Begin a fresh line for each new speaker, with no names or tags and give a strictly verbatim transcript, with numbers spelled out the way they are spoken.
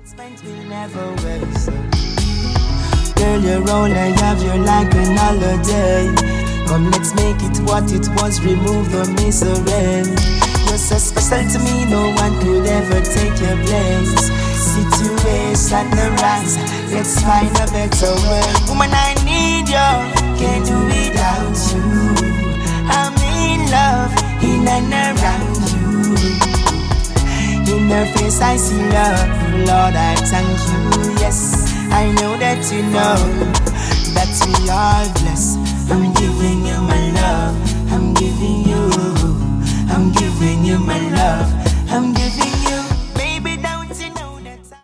Spent will never waste. Girl, you're all I have, you're like an holiday. Come, let's make it what it was, remove the misery. You're so special to me, no one could ever take your place. Situation arise, let's find a better way. Woman, I need you, can't do without you. I'm in love, in and around you. In her face I see love, Lord I thank you. Yes, I know that you know that we are blessed. I'm giving you my love, I'm giving you, I'm giving you my love, I'm giving you